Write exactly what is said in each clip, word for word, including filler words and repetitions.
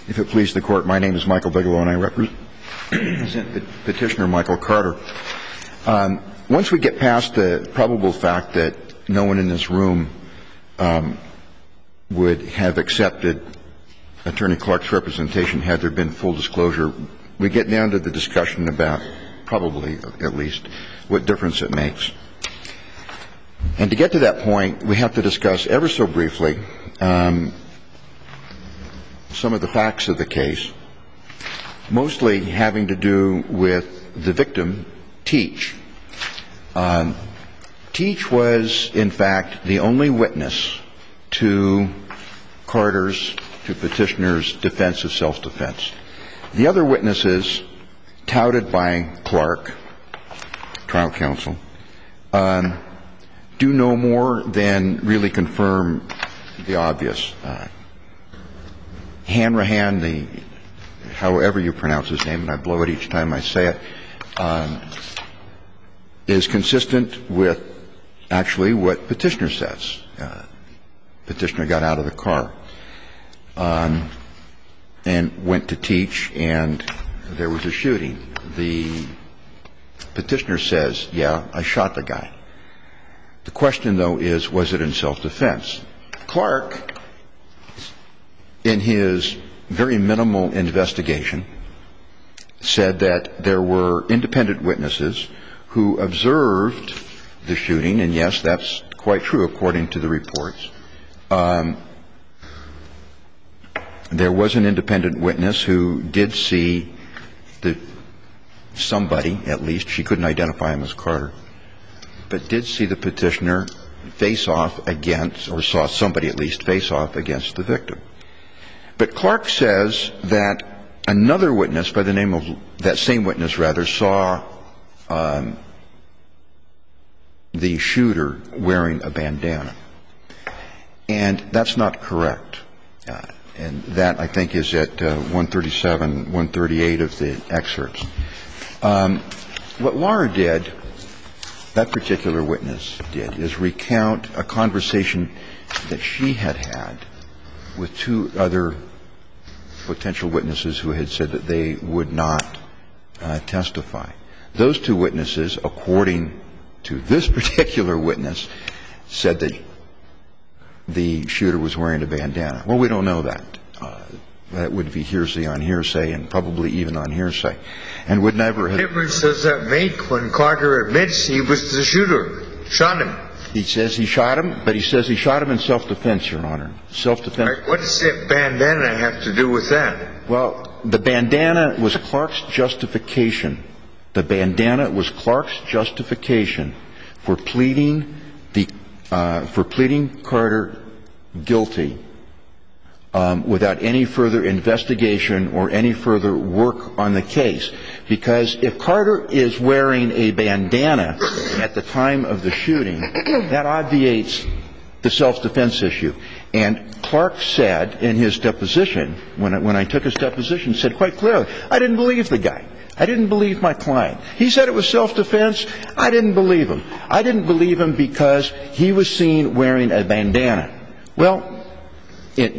If it please the Court, my name is Michael Bigelow, and I represent the petitioner, Michael Carter. Um, once we get past the probable fact that no one in this room um, would have accepted Attorney Clark's representation had there been full disclosure, we get down to the discussion about, probably at least, what difference it makes. And to get to that point, we have to discuss ever so briefly um, some of the facts of the case, mostly having to do with the victim, Teach. Um, Teach was, in fact, the only witness to Carter's, to petitioner's defense of self-defense. The other witnesses, touted by Clark, trial counsel, um, do no more than really confirm the obvious. Uh, Hanrahan, the, however you pronounce his name, and I blow it each time I say it, um, is consistent with actually what petitioner says. Uh, petitioner got out of the car um, and went to Teach, and there was a shooting. The petitioner says, yeah, I shot the guy. The question, though, is, was it in self-defense? Clark, in his very minimal investigation, said that there were independent witnesses who observed the shooting, and yes, that's quite true according to the reports. Um, there was an independent witness who did see the somebody, at least, she couldn't identify him as Carter, but did see the petitioner face off against, or saw somebody at least face off against the victim. But Clark says that another witness, by the name of, that same witness rather, saw um, the shooter wearing a bandana. And that's not correct. Uh, and that, I think, is at uh, one thirty-seven, one thirty-eight of the excerpts. Um, what Laura did, that particular witness did, is recount a conversation that she had had with two other potential witnesses who had said that they would not uh, testify. Those two witnesses, according to this particular witness, said that the shooter was wearing a bandana. Well, we don't know that. Uh, that would be hearsay on hearsay, and probably even on hearsay, and would never have. What difference does that make when Carter admits he was the shooter, shot him? He says he shot him, but he says he shot him in self-defense, Your Honor. Self-defense. Right. What does that bandana have to do with that? Well, the bandana was Clark's justification. The bandana was Clark's justification for pleading the uh, for pleading Carter guilty um, without any further investigation or any further work on the case. Because if Carter is wearing a bandana at the time of the shooting, that obviates the self-defense issue. And Clark said in his deposition, when I, when I took his deposition, said quite clearly, I didn't believe the guy. I didn't believe my client. He said it was self-defense. I didn't believe him. I didn't believe him because he was seen wearing a bandana. Well, it...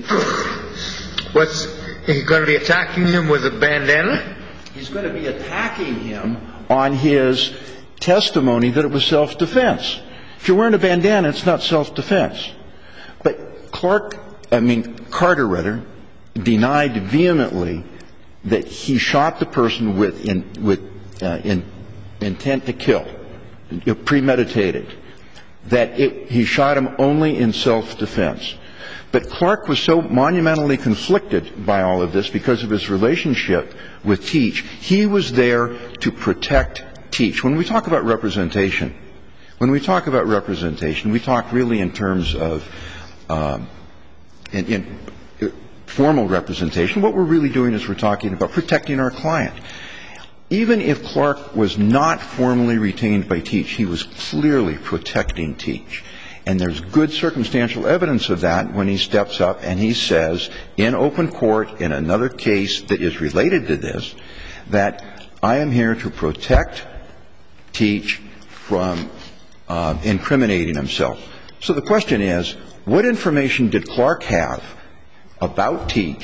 What's, he going to be attacking him with a bandana? He's going to be attacking him on his testimony that it was self-defense. If you're wearing a bandana, it's not self-defense. But Clark, I mean, Carter, rather, denied vehemently that he shot the person with in, with uh, in, intent to kill, premeditated, that it, he shot him only in self-defense. But Clark was so monumentally conflicted by all of this because of his relationship with Teach. He was there to protect Teach. When we talk about representation, when we talk about representation, we talk really in terms of um, in, in formal representation. What we're really doing is we're talking about protecting our client. Even if Clark was not formally retained by Teach, he was clearly protecting Teach. And there's good circumstantial evidence of that when he steps up and he says in open court in another case that is related to this, that I am here to protect Teach from uh, incriminating himself. So the question is, what information did Clark have about Teach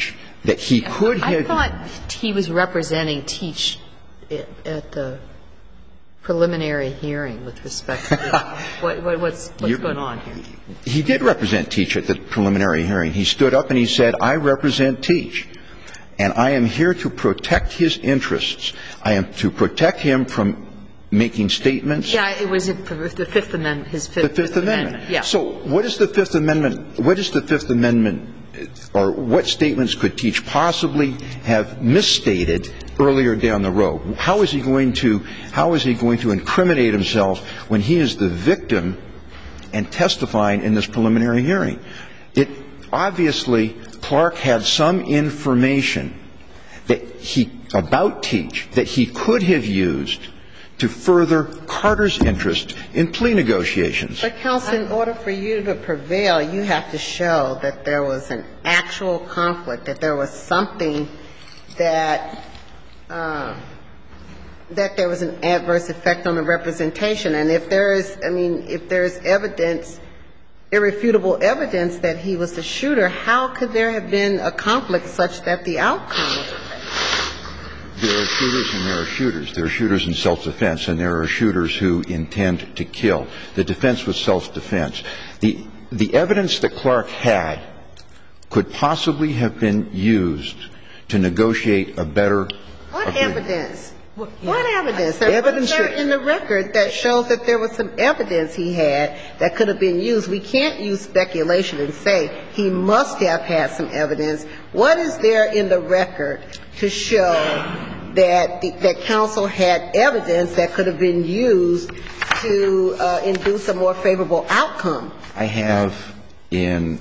that he could have. I thought he was representing Teach at the preliminary hearing with respect to what, what, what's, what's going on here. He did represent Teach at the preliminary hearing. He stood up and he said, I represent Teach, and I am here to protect his interests. I am to protect him from making statements. Yeah, it was the Fifth Amendment, his Fifth, the Fifth, Fifth Amendment. Amendment. Yeah. So what is the Fifth Amendment, what is the Fifth Amendment, or what statements could Teach possibly have misstated earlier down the road? How is he going to, how is he going to incriminate himself when he is the victim and testifying in this preliminary hearing? It obviously, Clark had some information that he, about Teach, that he could have used to further Carter's interest in plea negotiations. But, counsel, in order for you to prevail, you have to show that there was an actual conflict, that there was something that uh, that there was an adverse effect on the representation. And if there is, I mean, if there is evidence, irrefutable evidence that he was the shooter, how could there have been a conflict such that the outcome was affected? There are shooters and there are shooters. There are shooters in self-defense, and there are shooters who intend to kill. The defense was self-defense. The, the evidence that Clark had could possibly have been used to negotiate a better What agreement. evidence? What, yeah. What evidence? There Evidence was there that- in the record that shows that there was some evidence he had that could have been used. We can't use speculation and say he must have had some evidence. What is there in the record to show that the, that counsel had evidence that could have been used to uh, induce a more favorable outcome? I have, in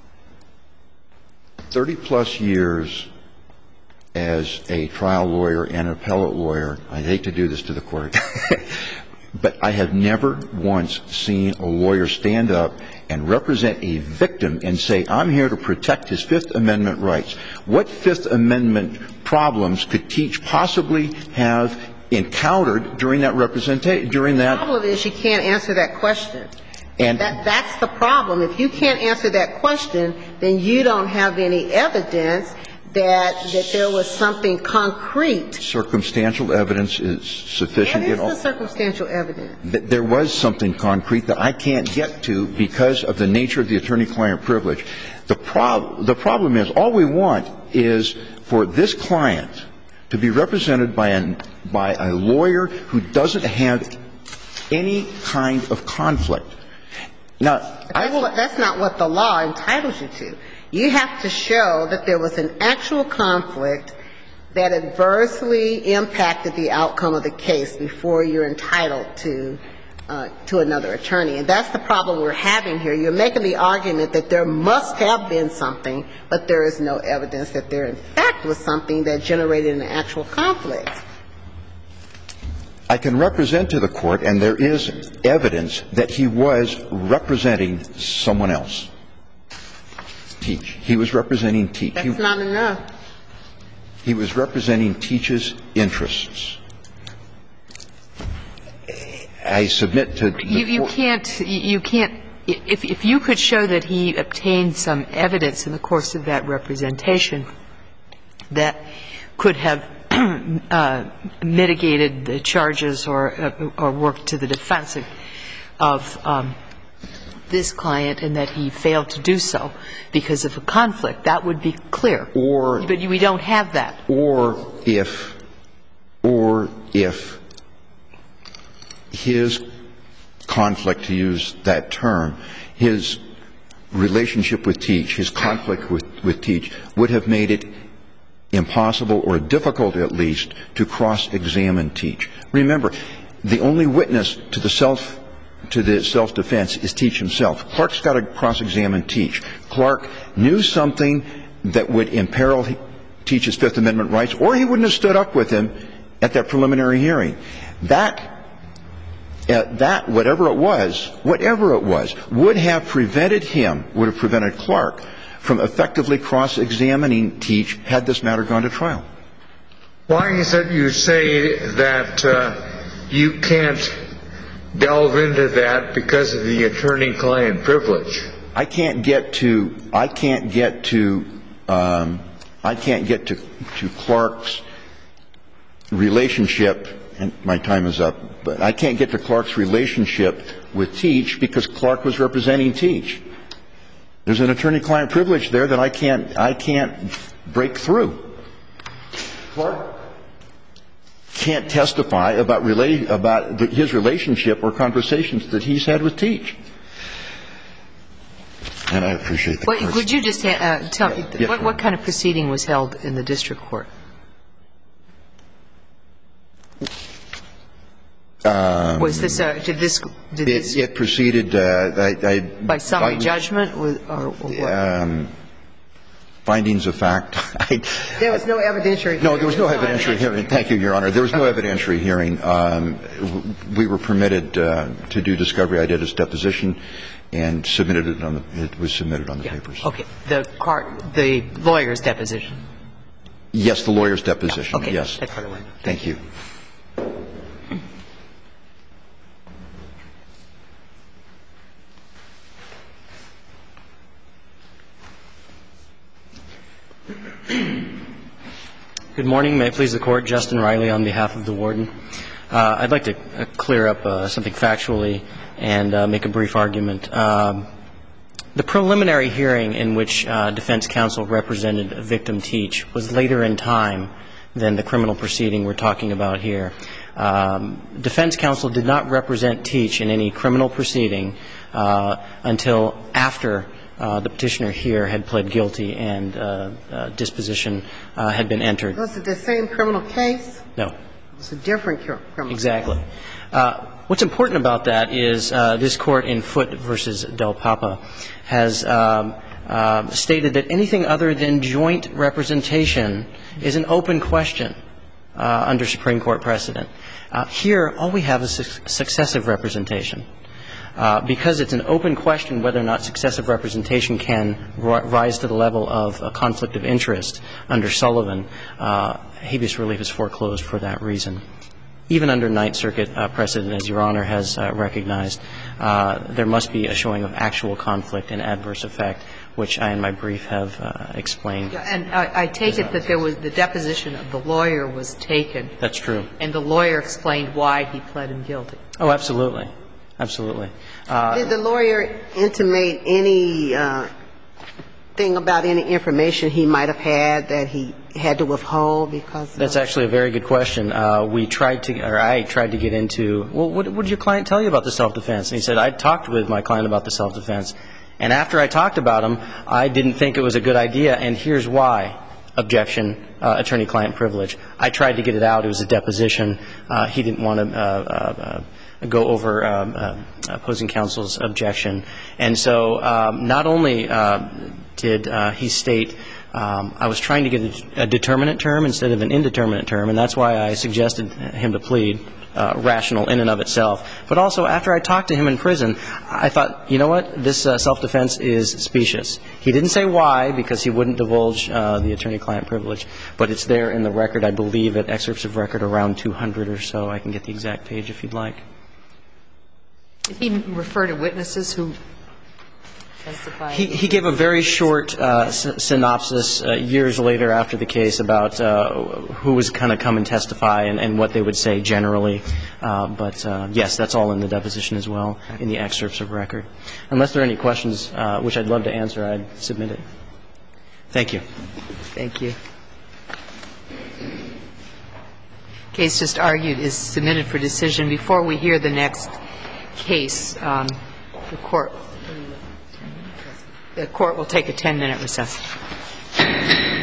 thirty-plus years as a trial lawyer and an appellate lawyer, I hate to do this to the court, but I have never once seen a lawyer stand up and represent a victim and say, I'm here to protect his Fifth Amendment rights. What Fifth Amendment problems could Teach possibly have encountered during that representation, during that? The problem is you can't answer that question. And that, that's the problem. If you can't answer that question, then you don't have any evidence that that there was something concrete. Circumstantial evidence is sufficient. What is the circumstantial evidence? That there was something concrete that I can't get to because of the nature of the attorney-client privilege. The, prob- the problem is, all we want is for this client to be represented by, an, by a lawyer who doesn't have any kind of conflict. Now, I will, what, that's not what the law entitles you to. You have to show that there was an actual conflict that adversely impacted the outcome of the case before you're entitled to uh, to another attorney. And that's the problem we're having here. You're making the argument that there must have been something, but there is no evidence that there in fact was something that generated an actual conflict. I can represent to the court, and there is evidence that he was representing someone else. Teach. He was representing Teach. That's not enough. He was representing Teach's interests. I submit to the You, you court. can't, you can't, if, if you could show that he obtained some evidence in the course of that representation that could have uh, mitigated the charges or, uh, or worked to the defense of, of um, this client, and that he failed to do so because of a conflict, that would be clear. Or, but we don't have that. Or if, or if his conflict, to use that term, his relationship with Teach, his conflict with, with Teach, would have made it impossible or difficult, at least, to cross-examine Teach. Remember, the only witness to the self to the self-defense is Teach himself. Clark's got to cross-examine Teach. Clark knew something that would imperil Teach's Fifth Amendment rights, or he wouldn't have stood up with him at that preliminary hearing. That, uh, that whatever it was, whatever it was, would have prevented him, would have prevented Clark from effectively cross-examining Teach had this matter gone to trial. Why is it you say that uh, you can't delve into that because of the attorney-client privilege? I can't get to, I can't get to um, I can't get to, to Clark's relationship, and my time is up, but I can't get to Clark's relationship with Teach because Clark was representing Teach. There's an attorney-client privilege there that I can't, I can't break through. Clark can't testify about, relate, about the, his relationship or conversations that he's had with Teach. And I appreciate the question. Would you just uh, tell me, yes, what, what kind of proceeding was held in the district court? Um, was this, uh, did this, did it, this? It proceeded, uh, I, I, by summary judgment or, or what? Um, findings of fact. I, there was no evidentiary hearing. No, there was no evidentiary hearing. Thank you, Your Honor. There was no evidentiary hearing. Um, we were permitted uh, to do discovery. I did his deposition and submitted it on the, it was submitted on the yeah. papers. Okay. The car, the lawyer's deposition. Yes, the lawyer's deposition. Okay. Yes. That's part of it. Thank you. Good morning. May it please the Court. Justin Riley on behalf of the warden. Uh, I'd like to uh, clear up uh, something factually and uh, make a brief argument. Um, the preliminary hearing in which uh, defense counsel represented victim Teach was later in time than the criminal proceeding we're talking about here. Um, defense counsel did not represent Teach in any criminal proceeding uh, until after Uh, the petitioner here had pled guilty and uh, uh, disposition uh, had been entered. Was it the same criminal case? No. It was a different criminal exactly. case. Exactly. Uh, what's important about that is uh, this Court in Foote versus Del Papa has um, uh, stated that anything other than joint representation is an open question uh, under Supreme Court precedent. Uh, here, all we have is su- successive representation. Uh, because it's an open question whether or not successive representation can r- rise to the level of a conflict of interest under Sullivan, uh, habeas relief is foreclosed for that reason. Even under Ninth Circuit uh, precedent, as Your Honor has uh, recognized, uh, there must be a showing of actual conflict and adverse effect, which I in my brief have uh, explained. Yeah, and I, I take it that there was the deposition of the lawyer was taken. That's true. And the lawyer explained why he pled him guilty. Oh, absolutely. Absolutely. Uh, Did the lawyer intimate any uh, thing about any information he might have had that he had to withhold because of? That's actually a very good question. Uh, we tried to, or I tried to get into, well, what, what did your client tell you about the self-defense? And he said, I talked with my client about the self-defense. And after I talked about him, I didn't think it was a good idea, and here's why. Objection, uh, attorney-client privilege. I tried to get it out. It was a deposition. Uh, he didn't want to uh, uh, go over um, uh, opposing counsel's objection. And so um, not only uh, did uh, he state, um, I was trying to get a, a determinate term instead of an indeterminate term, and that's why I suggested him to plead uh, rational in and of itself. But also, after I talked to him in prison, I thought, you know what, this uh, self-defense is specious. He didn't say why, because he wouldn't divulge uh, the attorney-client privilege, but it's there in the record, I believe, at excerpts of record around two hundred or so. I can get the exact page if you'd like. Did he refer to witnesses who testified? He, he gave a very short uh, s- synopsis uh, years later after the case about uh, who was going to come and testify and, and what they would say generally. Uh, but, uh, yes, that's all in the deposition as well, in the excerpts of record. Unless there are any questions, uh, which I'd love to answer, I'd submit it. Thank you. Thank you. Case just argued is submitted for decision. Before we hear the next case, um, the court the court will take a ten-minute recess.